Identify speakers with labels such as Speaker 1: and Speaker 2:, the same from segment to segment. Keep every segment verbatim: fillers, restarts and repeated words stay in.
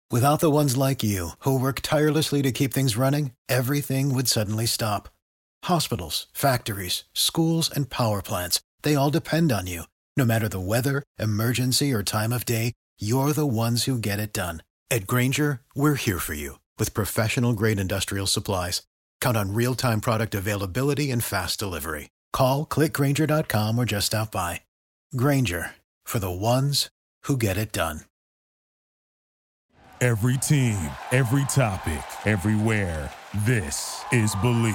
Speaker 1: Without the ones like you, who work tirelessly to keep things running, everything would suddenly stop. Hospitals, factories, schools, and power plants, they all depend on you. No matter the weather, emergency, or time of day, you're the ones who get it done. At Grainger, we're here for you with professional-grade industrial supplies. Count on real-time product availability and fast delivery. Call, click Grainger dot com, or just stop by. Grainger, for the ones who get it done.
Speaker 2: Every team, every topic, everywhere. This is Believe.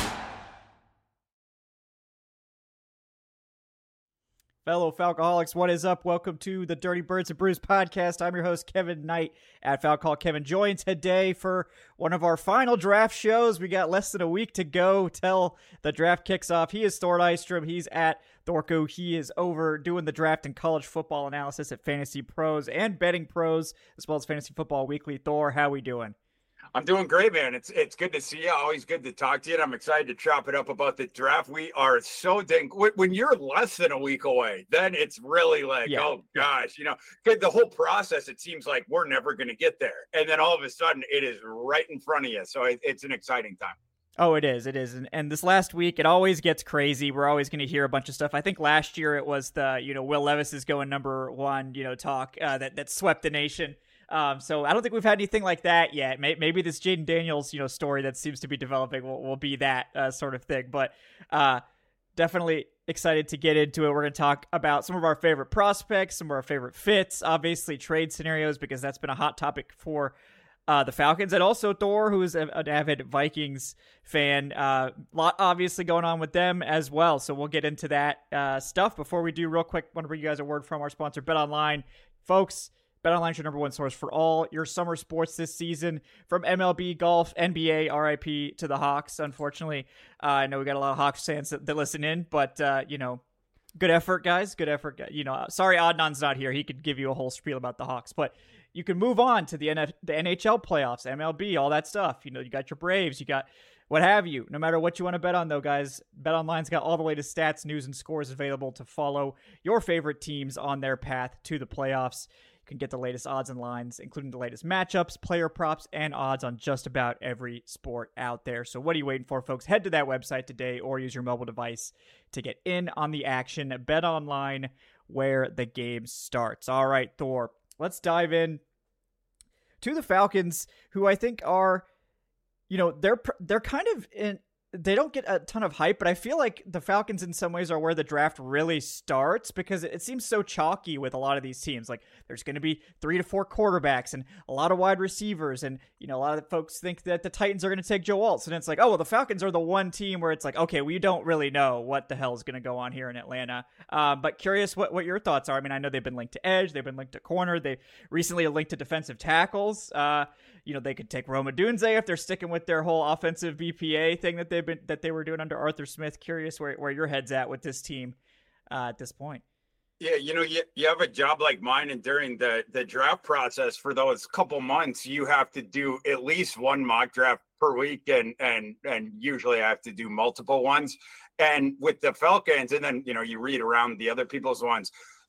Speaker 3: Fellow Falcoholics, what is up? Welcome to the Dirty Birds and Brews podcast. I'm your host, Kevin Knight at Falcaholic Kevin, joined today for one of our final draft shows. We got less than a week to go till the draft kicks off. He is Thor Nystrom. He's at Thorko. He is over doing the draft and college football analysis at Fantasy Pros and Betting Pros, as well as Fantasy Football Weekly. Thor, how we doing?
Speaker 4: I'm doing great, man. It's it's good to see you. Always good to talk to you. And I'm excited to chop it up about the draft. We are so dang. When you're less than a week away, then it's really like, yeah. oh gosh, you know, the whole process. It seems like we're never going to get there, and then all of a sudden, it is right in front of you. So it, it's an exciting time.
Speaker 3: Oh, it is. It is. And, and this last week, it always gets crazy. We're always going to hear a bunch of stuff. I think last year it was the, you know, Will Levis is going number one, you know, talk uh, that, that swept the nation. Um, so I don't think we've had anything like that yet. Maybe this Jaden Daniels, you know, story that seems to be developing will, will be that uh, sort of thing. But uh, definitely excited to get into it. We're going to talk about some of our favorite prospects, some of our favorite fits, obviously trade scenarios, because that's been a hot topic for uh, the Falcons, and also Thor, who is an avid Vikings fan. A uh, lot obviously going on with them as well. So we'll get into that uh, stuff. Before we do, real quick, want to bring you guys a word from our sponsor, BetOnline. Folks, BetOnline is your number one source for all your summer sports this season, from M L B, golf, N B A, R I P to the Hawks. Unfortunately, uh, I know we got a lot of Hawks fans that, that listen in, but, uh, you know, good effort, guys. Good effort. You know, sorry Adnan's not here. He could give you a whole spiel about the Hawks, but you can move on to the, N F- the N H L playoffs, M L B, all that stuff. You know, you got your Braves, you got what have you. No matter what you want to bet on, though, guys, BetOnline's got all the latest stats, news, and scores available to follow your favorite teams on their path to the playoffs. You can get the latest odds and lines, including the latest matchups, player props, and odds on just about every sport out there. So what are you waiting for, folks? Head to that website today or use your mobile device to get in on the action. BetOnline, where the game starts. All right, Thor, let's dive in to the Falcons, who I think are, you know, they're they're kind of in. They don't get a ton of hype, but I feel like the Falcons in some ways are where the draft really starts, because it seems so chalky with a lot of these teams. Like, there's going to be three to four quarterbacks and a lot of wide receivers. And, you know, a lot of folks think that the Titans are going to take Joe Alt. And it's like, oh, well, the Falcons are the one team where it's like, okay, we don't really know what the hell is going to go on here in Atlanta. Uh, but curious what, what your thoughts are. I mean, I know they've been linked to edge. They've been linked to corner. They recently linked to defensive tackles. Uh, you know, they could take Roma Dunze if they're sticking with their whole offensive B P A thing that they've been, that they were doing under Arthur Smith. Curious where, where your head's at with this team uh, at this point.
Speaker 4: Yeah, you know, you, you have a job like mine, and during the, the draft process for those couple months, you have to do at least one mock draft per week, and and and usually I have to do multiple ones. And with the Falcons, and then, you know, you read around the other people's ones,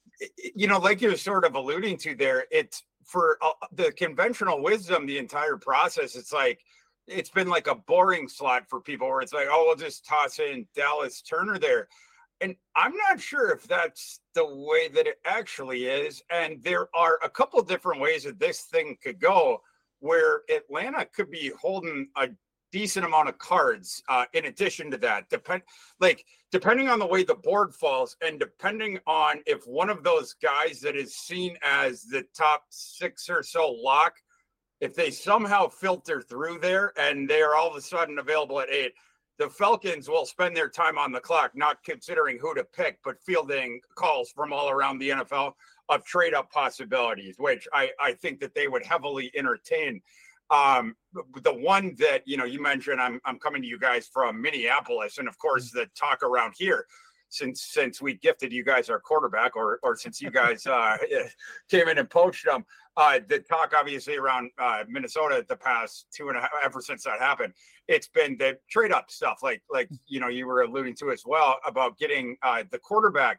Speaker 4: you know, like you're sort of alluding to there, it's for uh, the conventional wisdom, the entire process, it's like, it's been like a boring slot for people where it's like, oh, we'll just toss in Dallas Turner there. And I'm not sure if that's the way that it actually is. And there are a couple different ways that this thing could go, where Atlanta could be holding a decent amount of cards uh, in addition to that, depend like depending on the way the board falls, and depending on if one of those guys that is seen as the top six or so lock, if they somehow filter through there and they are all of a sudden available at eight, the Falcons will spend their time on the clock, not considering who to pick, but fielding calls from all around the N F L of trade up possibilities, which I, I think that they would heavily entertain. Um, the one that, you know, you mentioned, I'm, I'm coming to you guys from Minneapolis. And of course the talk around here, since, since we gifted you guys our quarterback, or, or since you guys, uh, came in and poached them, uh, the talk obviously around, uh, Minnesota the past two and a half, ever since that happened, it's been the trade up stuff. Like, like, you know, you were alluding to as well about getting, uh, the quarterback.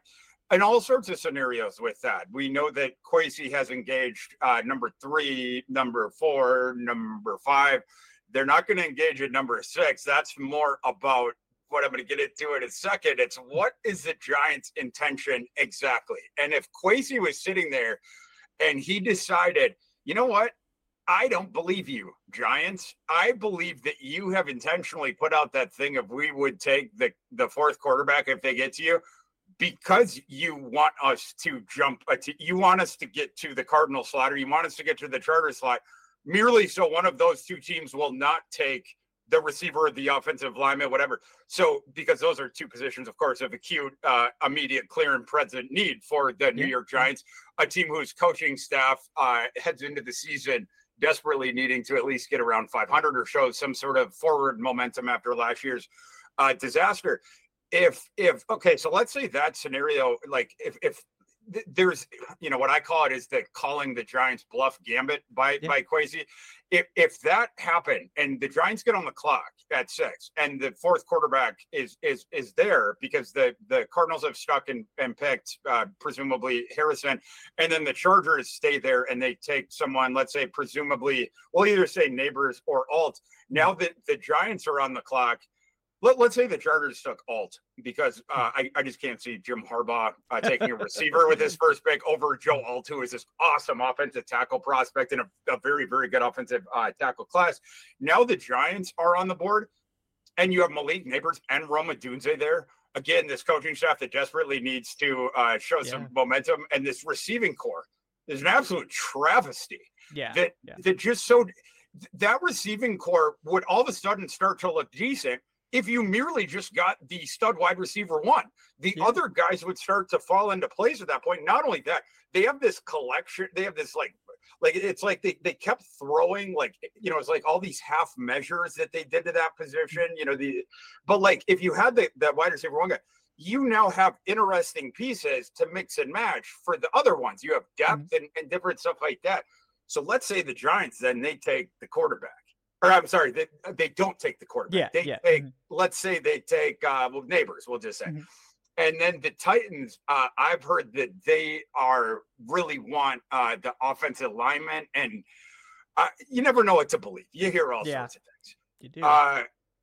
Speaker 4: and all sorts of scenarios with that. We know that Kwesi has engaged uh, number three, number four, number five. They're not going to engage at number six. That's more about what I'm going to get into in a second. It's what is the Giants' intention exactly? And if Kwesi was sitting there and he decided, you know what? I don't believe you, Giants. I believe that you have intentionally put out that thing of we would take the, the fourth quarterback if they get to you because you want us to jump. Uh, to, you want us to get to the Cardinal slot, or you want us to get to the Charger slot, merely so one of those two teams will not take the receiver or the offensive lineman, whatever. So, because those are two positions, of course, of acute, uh, immediate, clear, and present need for the New yeah. York Giants, a team whose coaching staff uh, heads into the season desperately needing to at least get around five hundred or show some sort of forward momentum after last year's uh, disaster. If, if, okay, so let's say that scenario, like if, if th- there's, you know, what I call it is the calling the Giants bluff gambit by, yeah. by Kwesi. If, if that happened and the Giants get on the clock at six and the fourth quarterback is, is, is there because the, the Cardinals have stuck and, and picked uh, presumably Harrison, and then the Chargers stay there and they take someone, let's say, presumably, we'll either say Neighbors or Alt. Now that the Giants are on the clock, Let, let's say the Chargers took Alt because uh, I, I just can't see Jim Harbaugh uh, taking a receiver with his first pick over Joe Alt, who is this awesome offensive tackle prospect in a, a very, very good offensive uh, tackle class. Now the Giants are on the board, and you have Malik Neighbors and Rome Odunze there. Again, this coaching staff that desperately needs to uh, show yeah. some momentum, and this receiving core is an absolute travesty.
Speaker 3: Yeah,
Speaker 4: that
Speaker 3: yeah.
Speaker 4: that just so that receiving core would all of a sudden start to look decent if you merely just got the stud wide receiver one. The yeah. other guys would start to fall into place at that point. Not only that, they have this collection. They have this like, like it's like they, they kept throwing like, you know, it's like all these half measures that they did to that position, you know, the, but like if you had the, that wide receiver one guy, you now have interesting pieces to mix and match for the other ones. You have depth mm-hmm. and, and different stuff like that. So let's say the Giants, then they take the quarterback. Or I'm sorry, they, they don't take the quarterback.
Speaker 3: Yeah,
Speaker 4: they
Speaker 3: yeah.
Speaker 4: take,
Speaker 3: mm-hmm.
Speaker 4: let's say they take uh, well, Neighbors, we'll just say. Mm-hmm. And then the Titans, uh, I've heard that they are really want uh, the offensive lineman. And uh, you never know what to believe. You hear all
Speaker 3: yeah,
Speaker 4: sorts of things.
Speaker 3: You do.
Speaker 4: Uh,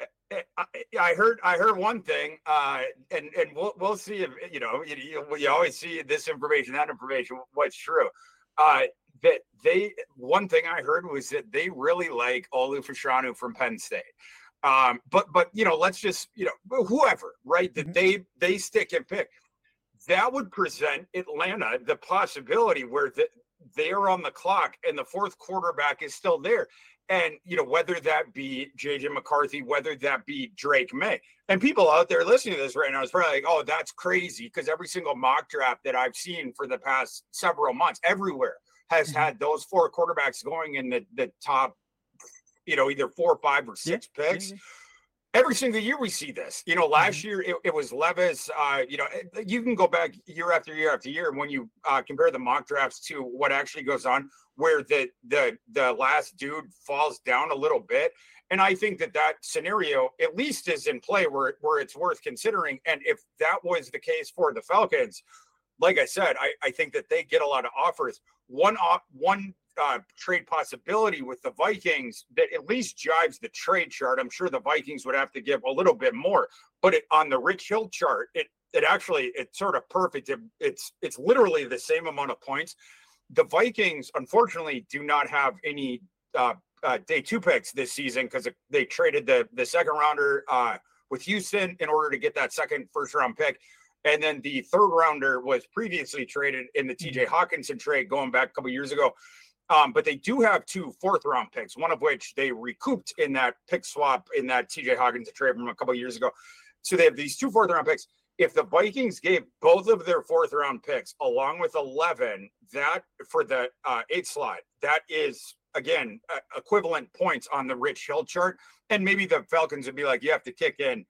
Speaker 4: I, I heard I heard one thing, uh, and, and we'll, we'll see if, you know, you, you, you always see this information, that information, what's true. Uh, that they, one thing I heard was that they really like Olu Fashanu from Penn State. Um, but, but, you know, let's just, you know, whoever, right, that mm-hmm. they, they stick and pick. That would present Atlanta the possibility where the, they're on the clock and the fourth quarterback is still there. And, you know, whether that be J J McCarthy, whether that be Drake May. And people out there listening to this right now is probably like, oh, that's crazy, because every single mock draft that I've seen for the past several months everywhere has mm-hmm. had those four quarterbacks going in the, the top, you know, either four, five, or six yeah. picks. Mm-hmm. Every single year we see this. You know, last mm-hmm. year it, it was Levis. Uh, you know, you can go back year after year after year. And when you uh, compare the mock drafts to what actually goes on, where the the the last dude falls down a little bit. And I think that that scenario at least is in play where, where it's worth considering. And if that was the case for the Falcons, like I said, I, I think that they get a lot of offers. One off, one uh, trade possibility with the Vikings that at least jives the trade chart. I'm sure the Vikings would have to give a little bit more, but it, on the Rich Hill chart, it it actually it's sort of perfect. It, it's it's literally the same amount of points. The Vikings, unfortunately, do not have any uh, uh, day two picks this season because they traded the the second rounder uh, with Houston in order to get that second first round pick. And then the third rounder was previously traded in the T J Hawkinson trade going back a couple years ago. Um, but they do have two fourth round picks, one of which they recouped in that pick swap in that T J Hawkinson trade from a couple years ago. So they have these two fourth round picks. If the Vikings gave both of their fourth round picks along with eleven, that for the uh, eighth slot, that is, again, uh, equivalent points on the Rich Hill chart. And maybe the Falcons would be like, you have to kick in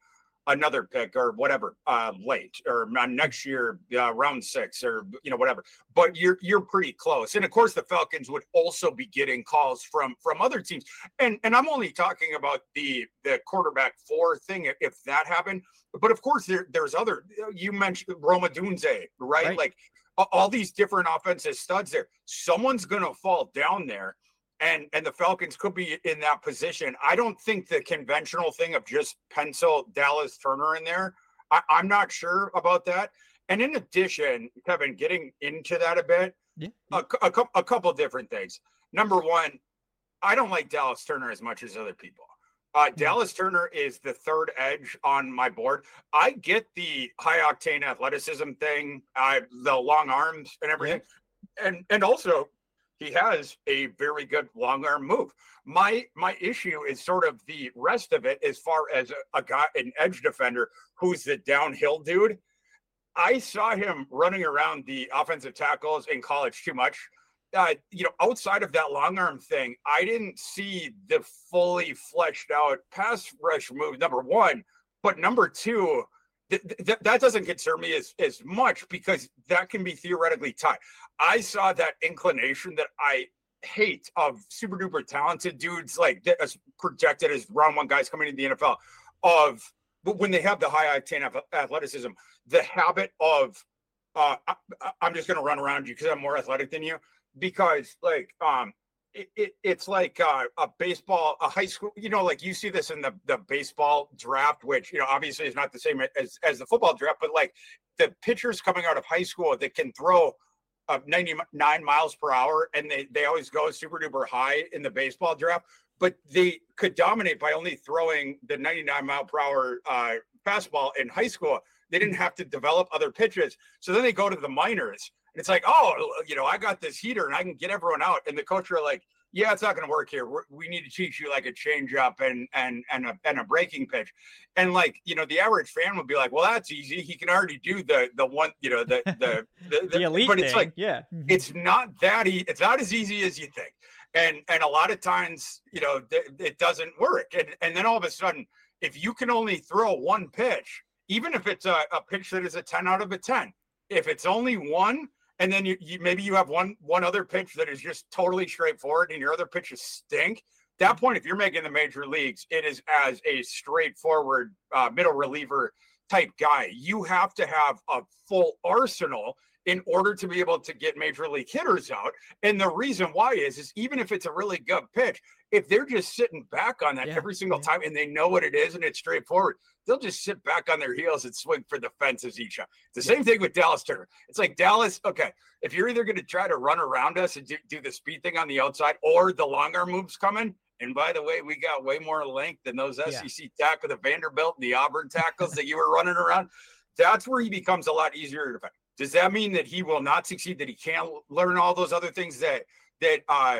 Speaker 4: another pick or whatever uh, late or next year, uh, round six or, you know, whatever. But you're you're pretty close. And of course, the Falcons would also be getting calls from from other teams. And and I'm only talking about the the quarterback four thing if that happened. But of course, there, there's other. You mentioned Rome Odunze, right? right? Like all these different offensive studs there. Someone's going to fall down there. And and the Falcons could be in that position. I don't think the conventional thing of just pencil Dallas Turner in there, I, I'm not sure about that. And in addition, Kevin, getting into that a bit, yeah. a, a, a couple of different things. Number one, I don't like Dallas Turner as much as other people. Uh, mm-hmm. Dallas Turner is the third edge on my board. I get the high octane athleticism thing, uh, the long arms and everything. Yeah. And and also, he has a very good long arm move. My my issue is sort of the rest of it as far as a, a guy, an edge defender who's the downhill dude. I saw him running around the offensive tackles in college too much. Uh, you know, outside of that long arm thing, I didn't see the fully fleshed out pass rush move, number one. But number two, th- th- that doesn't concern me as, as much because that can be theoretically tied. I saw that inclination that I hate of super duper talented dudes like as projected as round one guys coming into the N F L of when they have the high octane athleticism, the habit of uh, I, I'm just going to run around you because I'm more athletic than you because like um it, it it's like uh, a baseball, a high school, you know, like you see this in the, the baseball draft, which, you know, obviously is not the same as, as the football draft, but like the pitchers coming out of high school that can throw of ninety-nine miles per hour, and they, they always go super duper high in the baseball draft, but they could dominate by only throwing the ninety-nine mile per hour uh, fastball in high school. They didn't have to develop other pitches. So then they go to the minors, and it's like, oh, you know, I got this heater, and I can get everyone out. And the coach are like, yeah, it's not going to work here. We're, we need to teach you like a changeup and and and a and a breaking pitch, and like you know, the average fan would be like, well, that's easy. He can already do the the one, you know, the the the,
Speaker 3: the elite
Speaker 4: but
Speaker 3: thing.
Speaker 4: It's like,
Speaker 3: yeah,
Speaker 4: it's not that easy. It's not as easy as you think, and and a lot of times, you know, th- it doesn't work. And and then all of a sudden, if you can only throw one pitch, even if it's a, a pitch that is a ten out of a ten, if it's only one. And then you, you maybe you have one one other pitch that is just totally straightforward and your other pitches stink. At that point, if you're making the major leagues, it is as a straightforward uh, middle reliever type guy. You have to have a full arsenal in order to be able to get major league hitters out. And the reason why is, is even if it's a really good pitch, if they're just sitting back on that yeah, every single yeah. time and they know what it is and it's straightforward, they'll just sit back on their heels and swing for the fences each time. It's the yeah. same thing with Dallas Turner. It's like Dallas, okay, if you're either going to try to run around us and do, do the speed thing on the outside or the long arm moves coming, and by the way, we got way more length than those S E C yeah. tackles, the Vanderbilt and the Auburn tackles that you were running around. That's where he becomes a lot easier to defend. Does that mean that he will not succeed, that he can't learn all those other things that, that, uh,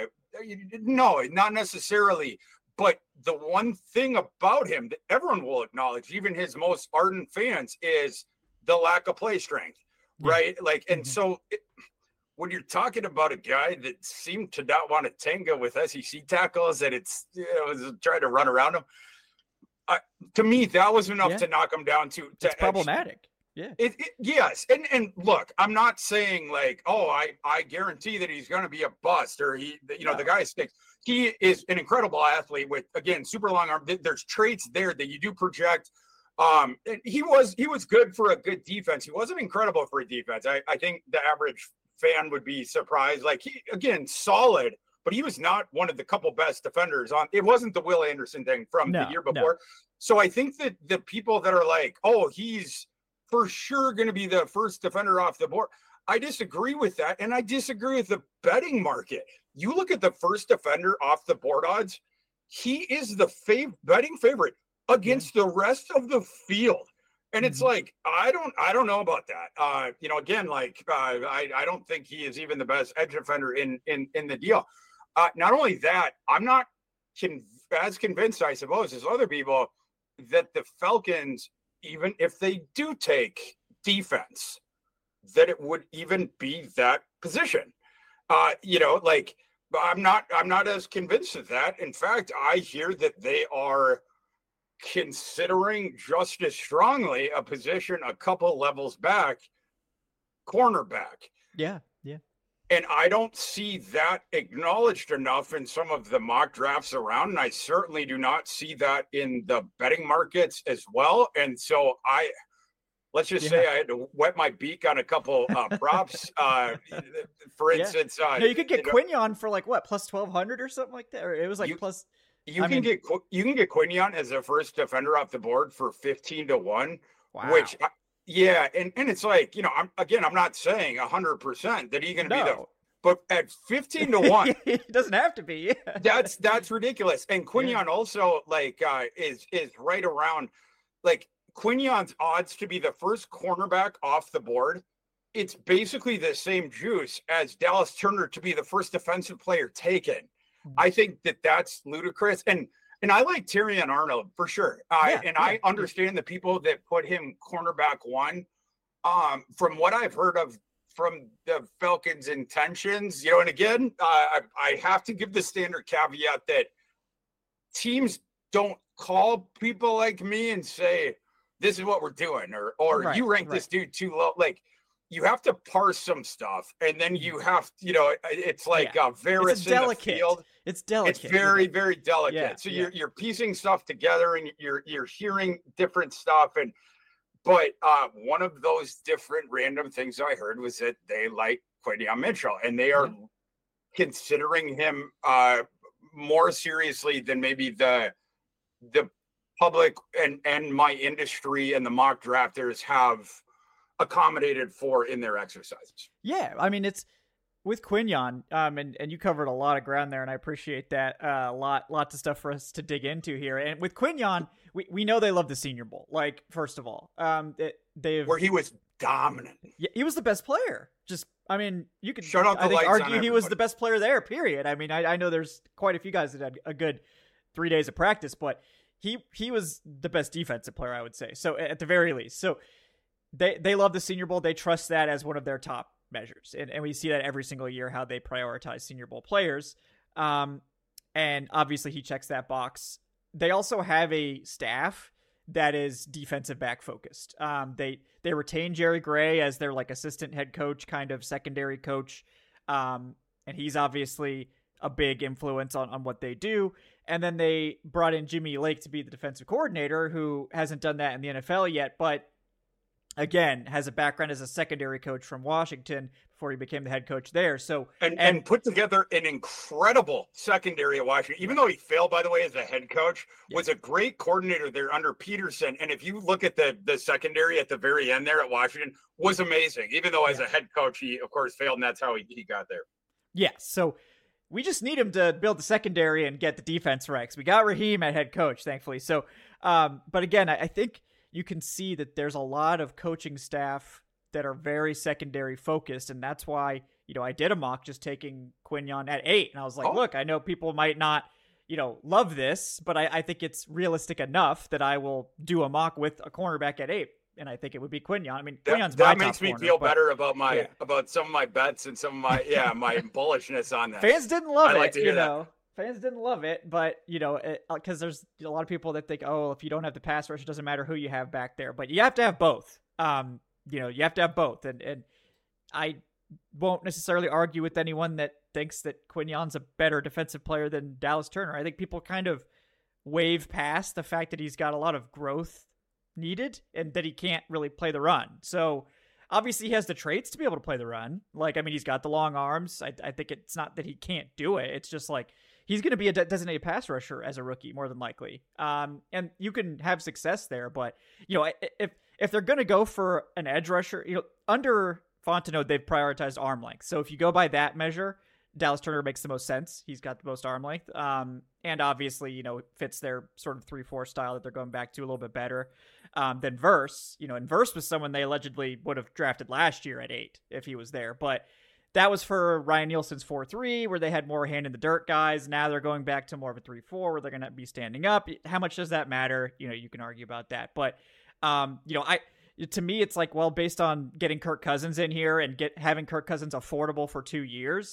Speaker 4: no, not necessarily. But the one thing about him that everyone will acknowledge, even his most ardent fans, is the lack of play strength, right? Yeah. Like, and mm-hmm. so it, when you're talking about a guy that seemed to not want to tango with S E C tackles, that it's, you know, was trying to run around him, uh, to me, that was enough yeah. to knock him down to, to
Speaker 3: it's problematic. Yeah.
Speaker 4: It, it, yes. And and look, I'm not saying like, oh, I, I guarantee that he's going to be a bust or he, you know, no. the guy stinks. He is an incredible athlete with, again, super long arm. There's traits there that you do project. Um, and he was he was good for a good defense. He wasn't incredible for a defense. I, I think the average fan would be surprised. Like, he, again, solid, but he was not one of the couple best defenders on. It wasn't the Will Anderson thing from no, the year before. No. So I think that the people that are like, oh, he's for sure going to be the first defender off the board, I disagree with that. And I disagree with the betting market. You look at the first defender off the board odds, he is the fav- betting favorite against yeah. the rest of the field. And it's mm-hmm. like, I don't, I don't know about that. Uh, you know, again, like, uh, I, I don't think he is even the best edge defender in, in, in the deal. Uh, not only that, I'm not con- as convinced, I suppose, as other people, that the Falcons, even if they do take defense, that it would even be that position. Uh, you know, like, I'm not, I'm not as convinced of that. In fact, I hear that they are considering just as strongly a position a couple levels back, cornerback.
Speaker 3: Yeah, yeah.
Speaker 4: And I don't see that acknowledged enough in some of the mock drafts around. And I certainly do not see that in the betting markets as well. And so I, let's just yeah. say I had to wet my beak on a couple uh, props. uh, for instance,
Speaker 3: yeah.
Speaker 4: uh,
Speaker 3: no, you could get
Speaker 4: you know,
Speaker 3: Quignon for like what, plus twelve hundred or something like that. Or it was like
Speaker 4: you,
Speaker 3: plus.
Speaker 4: You
Speaker 3: I
Speaker 4: can
Speaker 3: mean,
Speaker 4: get you can get Quignon as a first defender off the board for fifteen to one,
Speaker 3: wow.
Speaker 4: which. I, Yeah, and, and it's like, you know, I'm again, I'm not saying one hundred percent that he's going to
Speaker 3: no.
Speaker 4: be the, but at fifteen to one,
Speaker 3: it doesn't have to be. Yeah.
Speaker 4: That's that's ridiculous. And Quignon yeah. also like uh, is is right around like Quignon's odds to be the first cornerback off the board. It's basically the same juice as Dallas Turner to be the first defensive player taken. Mm-hmm. I think that that's ludicrous. And And I like Terrion Arnold for sure. Uh,
Speaker 3: yeah,
Speaker 4: and
Speaker 3: yeah.
Speaker 4: I understand the people that put him cornerback one. Um, from what I've heard of from the Falcons' intentions, you know, and again, uh, I, I have to give the standard caveat that teams don't call people like me and say, this is what we're doing, or or
Speaker 3: right,
Speaker 4: you rank
Speaker 3: right.
Speaker 4: this dude too low. Like, you have to parse some stuff, and then you have, you know, it's like
Speaker 3: yeah.
Speaker 4: uh, Varys
Speaker 3: it's
Speaker 4: in
Speaker 3: delicate.
Speaker 4: the field.
Speaker 3: It's delicate.
Speaker 4: It's very, very delicate.
Speaker 3: Yeah,
Speaker 4: so
Speaker 3: yeah.
Speaker 4: you're you're piecing stuff together, and you're you're hearing different stuff. And but uh, one of those different random things I heard was that they like Quinyon Mitchell, and they are yeah. considering him uh, more seriously than maybe the the public and and my industry and the mock drafters have accommodated for in their exercises.
Speaker 3: Yeah, I mean, it's with Quignon, um, and, and you covered a lot of ground there, and I appreciate that. A uh, lot, lots of stuff for us to dig into here. And with Quignon, we, we know they love the Senior Bowl. Like, first of all, um, it, they've
Speaker 4: where he was dominant.
Speaker 3: Yeah, he was the best player. Just, I mean, you could
Speaker 4: shut out the
Speaker 3: I think
Speaker 4: lights
Speaker 3: argue
Speaker 4: on
Speaker 3: he was the best player there. Period. I mean, I, I know there's quite a few guys that had a good three days of practice, but he he was the best defensive player, I would say. So at the very least, so. They they love the Senior Bowl. They trust that as one of their top measures. And, and we see that every single year, how they prioritize Senior Bowl players. Um, and obviously he checks that box. They also have a staff that is defensive back focused. Um, they, they retain Jerry Gray as their like assistant head coach, kind of secondary coach. Um, and he's obviously a big influence on, on what they do. And then they brought in Jimmy Lake to be the defensive coordinator, who hasn't done that in the N F L yet, but again, has a background as a secondary coach from Washington before he became the head coach there. So
Speaker 4: and, and, and put together an incredible secondary at Washington, even though he failed, by the way, as a head coach, yeah. was a great coordinator there under Peterson. And if you look at the the secondary at the very end there at Washington, was amazing, even though as yeah. a head coach, he of course failed, and that's how he, he got there.
Speaker 3: Yeah. So we just need him to build the secondary and get the defense right. We got Raheem at head coach, thankfully. So, um, but again, I, I think you can see that there's a lot of coaching staff that are very secondary focused. And that's why, you know, I did a mock just taking Quignon at eight. And I was like, oh. look, I know people might not, you know, love this, but I, I think it's realistic enough that I will do a mock with a cornerback at eight. And I think it would be Quignon. I mean, Quignon's
Speaker 4: that,
Speaker 3: my
Speaker 4: that makes
Speaker 3: top
Speaker 4: me
Speaker 3: corner,
Speaker 4: feel
Speaker 3: but,
Speaker 4: better about my,
Speaker 3: yeah.
Speaker 4: about some of my bets and some of my, yeah, my bullishness on that.
Speaker 3: Fans didn't love
Speaker 4: I
Speaker 3: it,
Speaker 4: like to hear
Speaker 3: you
Speaker 4: that.
Speaker 3: know. Fans didn't love it, but, you know, because there's a lot of people that think, oh, if you don't have the pass rush, it doesn't matter who you have back there. But you have to have both. Um, you know, you have to have both. And and I won't necessarily argue with anyone that thinks that Quignon's a better defensive player than Dallas Turner. I think people kind of wave past the fact that he's got a lot of growth needed and that he can't really play the run. So obviously he has the traits to be able to play the run. Like, I mean, he's got the long arms. I, I think it's not that he can't do it. It's just like, he's going to be a de- designated pass rusher as a rookie, more than likely. Um, and you can have success there, but you know, if, if they're going to go for an edge rusher, you know, under Fontenot, they've prioritized arm length. So if you go by that measure, Dallas Turner makes the most sense. He's got the most arm length. Um, and obviously, you know, fits their sort of three four style that they're going back to a little bit better um, than Verse. You know, and Verse was someone they allegedly would have drafted last year at eight if he was there. But that was for Ryan Nielsen's four three, where they had more hand in the dirt guys. Now they're going back to more of a three four, where they're going to be standing up. How much does that matter? You know, you can argue about that. But, um, you know, I to me, it's like, well, based on getting Kirk Cousins in here and get having Kirk Cousins affordable for two years,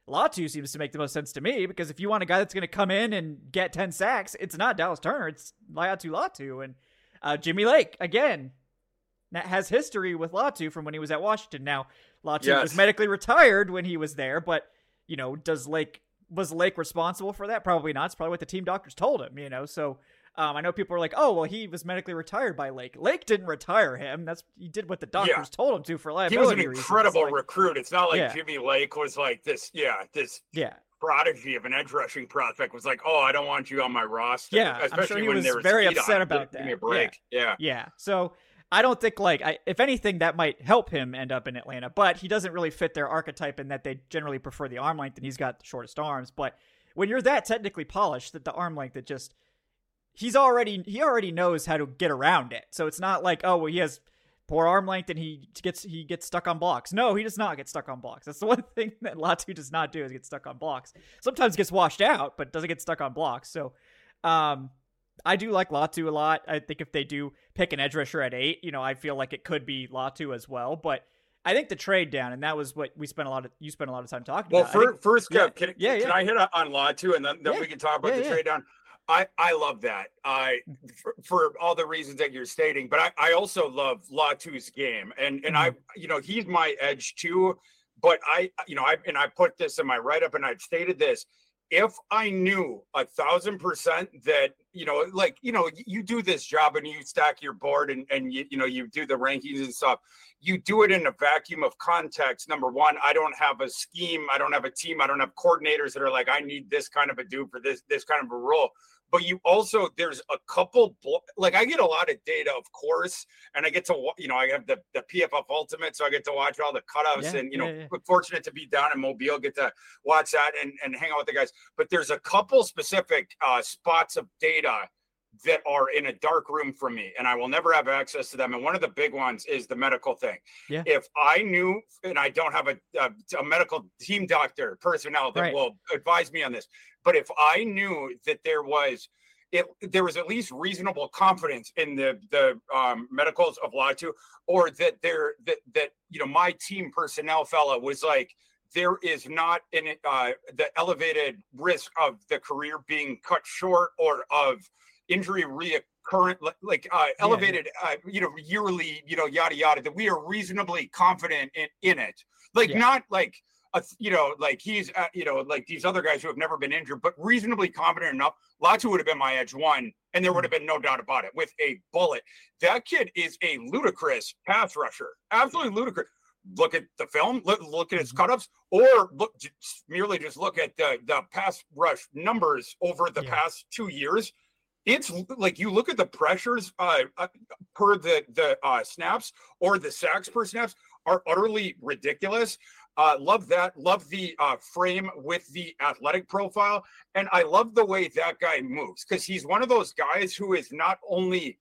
Speaker 3: Latu seems to make the most sense to me, because if you want a guy that's going to come in and get ten sacks, it's not Dallas Turner, it's Laiatu Latu. And uh, Jimmy Lake, again, that has history with Latu from when he was at Washington. Now, Latu yes. was medically retired when he was there, but, you know, does Lake, was Lake responsible for that? Probably not. It's probably what the team doctors told him, you know, so um, I know people are like, oh, well, he was medically retired by Lake. Lake didn't retire him. That's he did what the doctors yeah. told him to for liability
Speaker 4: reasons. He was an
Speaker 3: reasons.
Speaker 4: incredible
Speaker 3: like,
Speaker 4: recruit. It's not like
Speaker 3: yeah.
Speaker 4: Jimmy Lake was like this, yeah, this
Speaker 3: yeah.
Speaker 4: prodigy of an edge rushing prospect was like, oh, I don't want you on my roster.
Speaker 3: Yeah,
Speaker 4: especially
Speaker 3: I'm sure he
Speaker 4: when
Speaker 3: was
Speaker 4: they were
Speaker 3: very upset
Speaker 4: on.
Speaker 3: about
Speaker 4: Give,
Speaker 3: that.
Speaker 4: Give me a break. Yeah.
Speaker 3: yeah. Yeah. So I don't think, like, I, if anything, that might help him end up in Atlanta, but he doesn't really fit their archetype in that they generally prefer the arm length, and he's got the shortest arms. But when you're that technically polished, that the arm length, that just, he's already, he already knows how to get around it. So it's not like, oh, well, he has poor arm length and he gets, he gets stuck on blocks. No, he does not get stuck on blocks. That's the one thing that Latu does not do, is get stuck on blocks. Sometimes gets washed out, but doesn't get stuck on blocks. So, um, I do like Latu a lot. I think if they do pick an edge rusher at eight, you know, I feel like it could be Latu as well. But I think the trade down, and that was what we spent a lot of, you spent a lot of time talking
Speaker 4: well,
Speaker 3: about.
Speaker 4: Well,
Speaker 3: think,
Speaker 4: first,
Speaker 3: yeah,
Speaker 4: Kev, can,
Speaker 3: yeah,
Speaker 4: can
Speaker 3: yeah.
Speaker 4: I hit on Latu, and then, then
Speaker 3: yeah.
Speaker 4: we can talk about
Speaker 3: yeah,
Speaker 4: the
Speaker 3: yeah.
Speaker 4: trade down? I, I love that. I for, for all the reasons that you're stating, but I, I also love Latu's game, and and mm-hmm. I you know he's my edge too. But I you know I and I put this in my write up, and I've stated this. If I knew a thousand percent that, you know, like, you know, you do this job and you stack your board and, and you, you know, you do the rankings and stuff, you do it in a vacuum of context. Number one, I don't have a scheme. I don't have a team. I don't have coordinators that are like, I need this kind of a dude for this, this kind of a role. But you also, there's a couple, like I get a lot of data, of course, and I get to, you know, I have the, the P F F Ultimate, so I get to watch all the cutouts
Speaker 3: yeah,
Speaker 4: and, you know,
Speaker 3: yeah, yeah.
Speaker 4: fortunate to be down in Mobile, get to watch that and, and hang out with the guys. But there's a couple specific uh, spots of data that are in a dark room for me, and I will never have access to them. And one of the big ones is the medical thing.
Speaker 3: Yeah.
Speaker 4: If I knew, and I don't have a, a, a medical team doctor personnel that
Speaker 3: right.
Speaker 4: will advise me on this, but if I knew that there was, it, there was at least reasonable confidence in the the um, medicals of Latu, or that there that that you know my team personnel fella was like, there is not an uh, the elevated risk of the career being cut short or of injury reoccurrent, like uh, elevated, yeah, yeah. Uh, you know, yearly, you know, yada yada. That we are reasonably confident in in it, like yeah. not like. Uh, you know, like he's, uh, you know, like these other guys who have never been injured, but reasonably confident enough. Latu would have been my edge one, and there would have been no doubt about it with a bullet. That kid is a ludicrous pass rusher, absolutely ludicrous. Look at the film, look, look at his cutups, or look just, merely just look at the, the pass rush numbers over the yeah. past two years. It's like you look at the pressures uh, uh, per the the uh, snaps or the sacks per snaps are utterly ridiculous. Uh, love that. Love the uh, frame with the athletic profile. And I love the way that guy moves, because he's one of those guys who is not only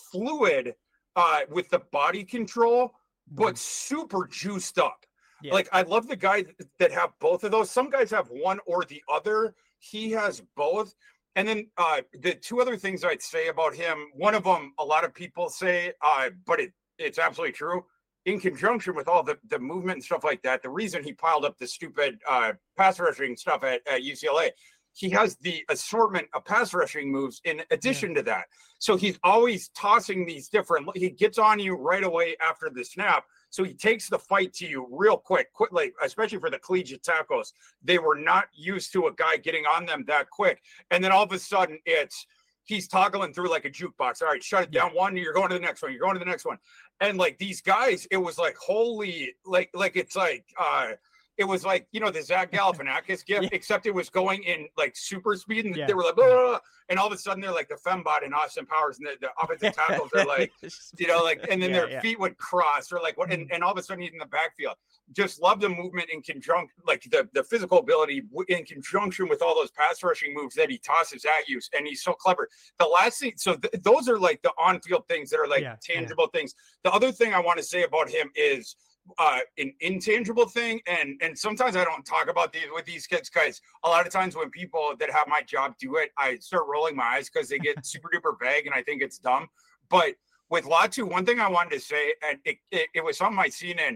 Speaker 4: fluid uh, with the body control, but super juiced up. Yeah. Like, I love the guys that have both of those. Some guys have one or the other. He has both. And then uh, the two other things I'd say about him, one of them, a lot of people say, uh, but it, it's absolutely true. In conjunction with all the, the movement and stuff like that, the reason he piled up the stupid uh, pass rushing stuff at, at U C L A, he has the assortment of pass rushing moves in addition yeah. to that. So he's always tossing these different, he gets on you right away after the snap. So he takes the fight to you real quick, quickly, especially for the collegiate tackles. They were not used to a guy getting on them that quick. And then all of a sudden it's, he's toggling through like a jukebox. All right, shut it down. One, you're going to the next one. You're going to the next one. And like these guys, it was like, holy, like, like it's like, uh, it was like, you know, the Zach Galifianakis gift, yeah. except it was going in like super speed. And yeah. they were like, blah, blah, blah. And all of a sudden they're like the Fembot and Austin Powers, and the, the offensive tackles are like, you know, like, and then yeah, their yeah. feet would cross or like what, and, and all of a sudden he's in the backfield. Just love the movement in conjunction, like the, the physical ability in conjunction with all those pass rushing moves that he tosses at you. And he's so clever. The last thing, so th- those are like the on-field things that are like yeah, tangible yeah. things. The other thing I want to say about him is uh, an intangible thing. And, and sometimes I don't talk about these with these kids, because a lot of times when people that have my job do it, I start rolling my eyes because they get super duper vague and I think it's dumb. But with Latu, one thing I wanted to say, and it, it, it was something I seen in,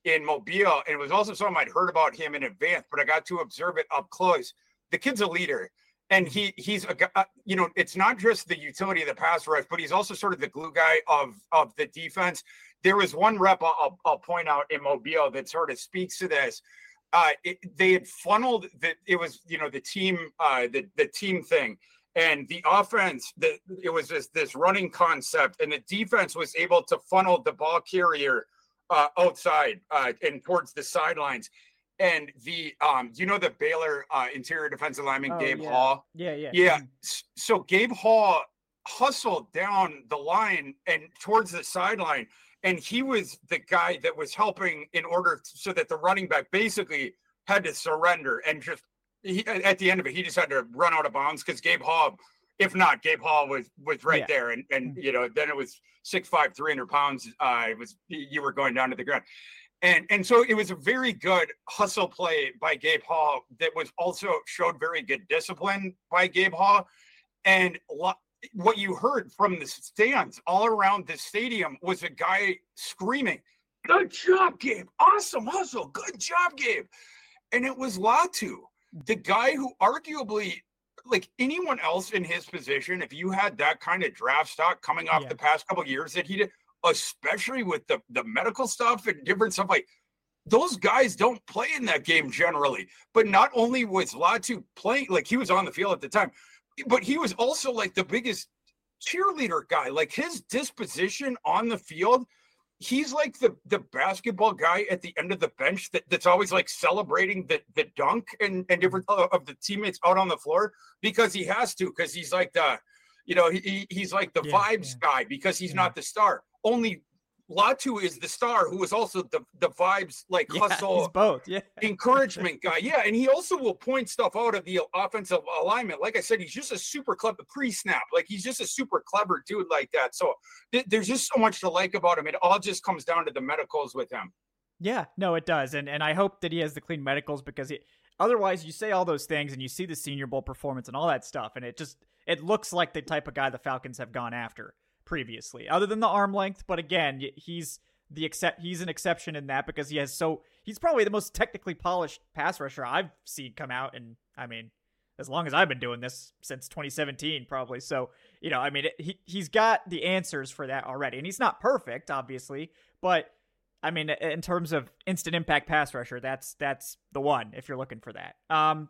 Speaker 4: in Mobile. And it was also something I'd heard about him in advance, but I got to observe it up close. The kid's a leader. And he he's a uh, you know, it's not just the utility of the pass rush, but he's also sort of the glue guy of of the defense. There was one rep I'll, I'll point out in Mobile that sort of speaks to this. Uh, it, they had funneled that it was you know the team uh, the the team thing, and the offense that it was this this running concept, and the defense was able to funnel the ball carrier uh, outside uh, and towards the sidelines. And the, um, you know, the Baylor uh, interior defensive lineman,
Speaker 3: Oh,
Speaker 4: Gabe
Speaker 3: yeah.
Speaker 4: Hall.
Speaker 3: Yeah, yeah.
Speaker 4: Yeah.
Speaker 3: Mhm.
Speaker 4: S- So Gabe Hall hustled down the line and towards the sideline. And he was the guy that was helping in order to, so that the running back basically had to surrender and just, he, at the end of it, he just had to run out of bounds because Gabe Hall, if not, Gabe Hall was, was right
Speaker 3: Yeah.
Speaker 4: there. And, and,
Speaker 3: Mhm.
Speaker 4: you know, then it was six five, three hundred pounds. Uh, it was, you were going down to the ground. And and so it was a very good hustle play by Gabe Hall that was also showed very good discipline by Gabe Hall. And lo- what you heard from the stands all around the stadium was a guy screaming, "Good job, Gabe. Awesome hustle. Good job, Gabe." And it was Latu, the guy who arguably, like anyone else in his position, if you had that kind of draft stock coming off
Speaker 3: Yeah.
Speaker 4: the past couple of years that he did, especially with the, the medical stuff and different stuff, like those guys don't play in that game generally. But not only was Latu playing, like he was on the field at the time, but he was also like the biggest cheerleader guy. Like his disposition on the field, he's like the, the basketball guy at the end of the bench that, that's always like celebrating the, the dunk and, and different uh, of the teammates out on the floor because he has to, because he's like the, you know, he, he's like the
Speaker 3: Yeah,
Speaker 4: vibes
Speaker 3: yeah.
Speaker 4: guy because he's
Speaker 3: Yeah.
Speaker 4: not the star. Only Latu is the star who is also the, the vibes, like
Speaker 3: Yeah,
Speaker 4: hustle,
Speaker 3: he's both. Yeah.
Speaker 4: encouragement guy. Yeah. And he also will point stuff out of the offensive alignment. Like I said, he's just a super clever pre-snap. Like he's just a super clever dude like that. So th- there's just so much to like about him. It all just comes down to the medicals with him.
Speaker 3: Yeah, no, it does. And and I hope that he has the clean medicals because it, otherwise you say all those things and you see the Senior Bowl performance and all that stuff, and it just it looks like the type of guy the Falcons have gone after previously, other than the arm length. But again, y- he's the except he's an exception in that because he has so he's probably the most technically polished pass rusher I've seen come out, and I mean, as long as I've been doing this since twenty seventeen, probably. So, you know, I mean, it, he he's got the answers for that already, and he's not perfect, obviously, but I mean, in terms of instant impact pass rusher, that's that's the one if you're looking for that. Um,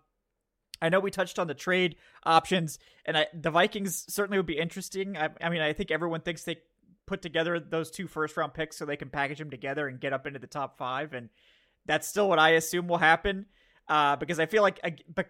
Speaker 3: I know we touched on the trade options, and I, the Vikings certainly would be interesting. I, I mean, I think everyone thinks they put together those two first round picks so they can package them together and get up into the top five, and that's still what I assume will happen. Uh, because I feel like I, be,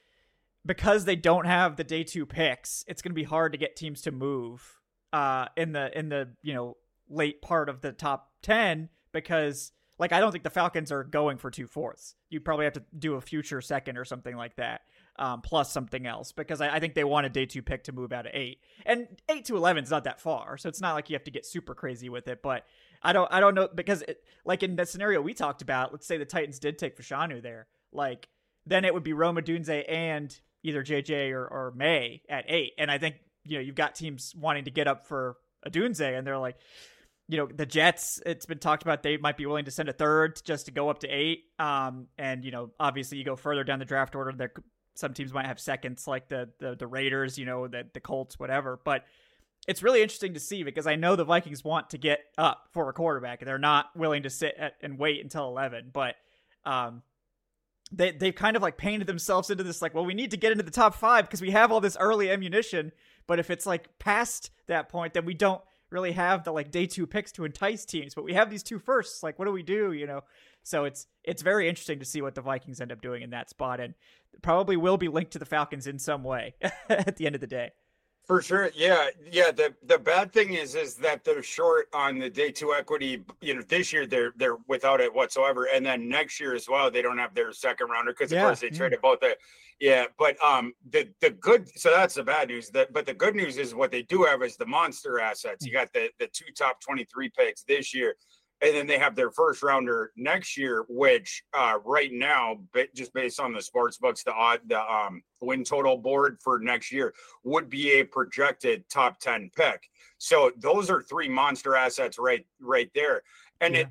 Speaker 3: because they don't have the day two picks, it's going to be hard to get teams to move uh, in the in the you know late part of the top ten because. Like, I don't think the Falcons are going for two fourths. You probably have to do a future second or something like that, um, plus something else, because I, I think they want a day two pick to move out of eight. And eight to eleven is not that far, so it's not like you have to get super crazy with it. But I don't, I don't know, because it, like in the scenario we talked about, let's say the Titans did take Fashanu there, like then it would be Rome Odunze and either J J or, or May at eight. And I think you know you've got teams wanting to get up for Odunze, and they're like. You know, the Jets, it's been talked about they might be willing to send a third just to go up to eight. Um, and, you know, obviously you go further down the draft order, there some teams might have seconds like the the, the Raiders, you know, the, the Colts, whatever. But it's really interesting to see because I know the Vikings want to get up for a quarterback and they're not willing to sit at, and wait until eleven. But um, they, they've kind of like painted themselves into this like, well, we need to get into the top five because we have all this early ammunition. But if it's like past that point, then we don't really have the like day two picks to entice teams, but we have these two firsts. Like, what do we do? You know, so it's it's very interesting to see what the Vikings end up doing in that spot, and probably will be linked to the Falcons in some way at the end of the day.
Speaker 4: For sure. Yeah. Yeah. The the bad thing is is that they're short on the day two equity. You know, this year they're they're without it whatsoever. And then next year as well, they don't have their second rounder because of
Speaker 3: Yeah.
Speaker 4: course they traded both the yeah. But um the the good so that's the bad news. That but the good news is what they do have is the monster assets. You got the the two top twenty-three picks this year. And then they have their first rounder next year, which uh, right now, just based on the sports books, the odd the um, win total board for next year would be a projected top ten pick. So those are three monster assets right right there. And
Speaker 3: Yeah.
Speaker 4: it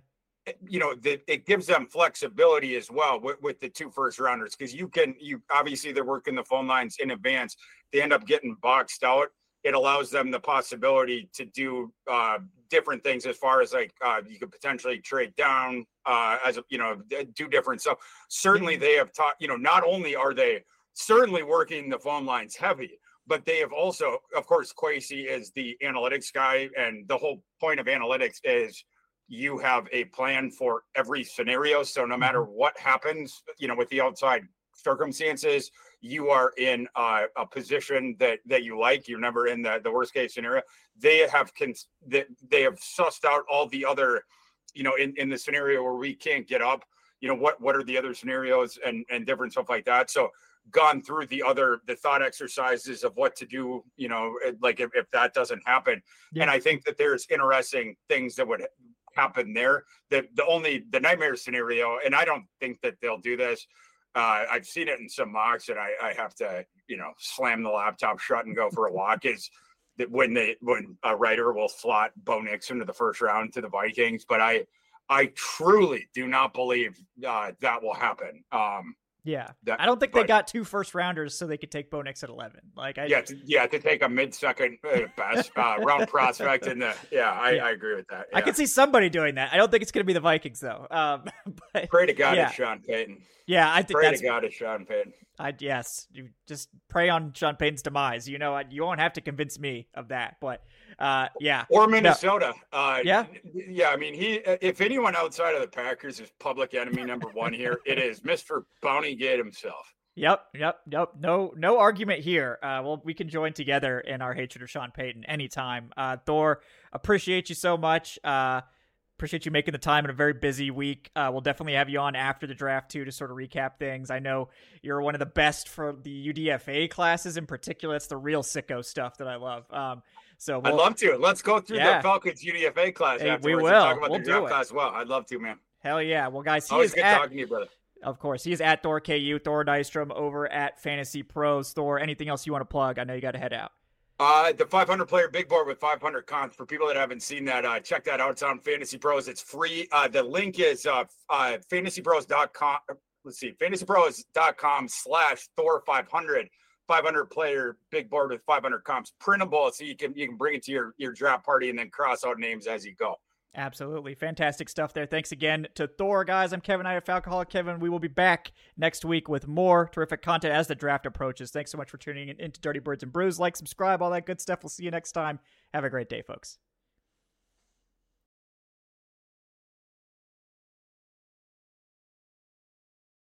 Speaker 4: you know, the, it gives them flexibility as well with, with the two first rounders, because you can, you obviously they're working the phone lines in advance. They end up getting boxed out. It allows them the possibility to do uh, different things as far as like uh, you could potentially trade down uh, as a, you know, do different stuff. Certainly they have taught, you know, not only are they certainly working the phone lines heavy, but they have also, of course, Kwesi is the analytics guy. And the whole point of analytics is you have a plan for every scenario. So no matter what happens, you know, with the outside circumstances, you are in uh, a position that that you like. You're never in the, the worst case scenario. They have cons- they, they have sussed out all the other, you know, in, in the scenario where we can't get up, you know, what what are the other scenarios and and different stuff like that. So gone through the other the thought exercises of what to do, you know, like if, if that doesn't happen. Yeah. And I think that there's interesting things that would happen there. The the only the nightmare scenario, and I don't think that they'll do this. Uh, I've seen it in some mocks, and I, I have to, you know, slam the laptop shut and go for a walk. Is that when they when a writer will slot Bo Nix into the first round to the Vikings? But I I truly do not believe uh, that will happen. Um,
Speaker 3: yeah,
Speaker 4: that,
Speaker 3: I don't think
Speaker 4: but,
Speaker 3: they got two first rounders so they could take Bo Nix at eleven. Like, I,
Speaker 4: yeah, to, yeah, to take a mid second uh, best uh, round prospect in the yeah, I, yeah, I agree with that. Yeah.
Speaker 3: I can see somebody doing that. I don't think it's going to be the Vikings though. Um, but,
Speaker 4: pray to God
Speaker 3: yeah.
Speaker 4: it's Sean Payton.
Speaker 3: Yeah, I think
Speaker 4: pray
Speaker 3: that's,
Speaker 4: to God it's Sean Payton.
Speaker 3: I yes, you just pray on Sean Payton's demise. You know, you won't have to convince me of that, but uh, yeah.
Speaker 4: Or Minnesota. No. Uh,
Speaker 3: yeah,
Speaker 4: yeah. I mean, he. If anyone outside of the Packers is public enemy number one here, it is Mister Bountygate himself.
Speaker 3: Yep, yep, yep. No, no argument here. Uh, well, we can join together in our hatred of Sean Payton anytime. Uh, Thor, appreciate you so much. Uh, Appreciate you making the time in a very busy week. Uh, we'll definitely have you on after the draft too to sort of recap things. I know you're one of the best for the U D F A classes in particular. It's the real sicko stuff that I love. Um, so we'll,
Speaker 4: I'd love to. Let's go through
Speaker 3: yeah.
Speaker 4: the Falcons U D F A class
Speaker 3: hey,
Speaker 4: afterwards.
Speaker 3: We will.
Speaker 4: And talk about
Speaker 3: we'll
Speaker 4: the draft
Speaker 3: do it.
Speaker 4: class as well. I'd love to, man.
Speaker 3: Hell yeah. Well, guys, he
Speaker 4: Always
Speaker 3: is
Speaker 4: good
Speaker 3: at,
Speaker 4: talking to you, brother.
Speaker 3: Of course, he is at Thor K U, Thor Nystrom over at Fantasy Pros. Thor, anything else you want to plug? I know you got to head out.
Speaker 4: Uh, the five hundred player big board with five hundred comps. For people that haven't seen that, uh, check that out. It's on Fantasy Pros. It's free. Uh, the link is uh, uh, fantasy pros dot com. Let's see, fantasy pros dot com slash Thor five hundred. five hundred player big board with five hundred comps. Printable, so you can you can bring it to your, your draft party and then cross out names as you go.
Speaker 3: Absolutely. Fantastic stuff there. Thanks again to Thor, guys. I'm Kevin Knight of Falcoholic Kevin. We will be back next week with more terrific content as the draft approaches. Thanks so much for tuning in into Dirty Birds and Brews. Like, subscribe, all that good stuff. We'll see you next time. Have a great day, folks.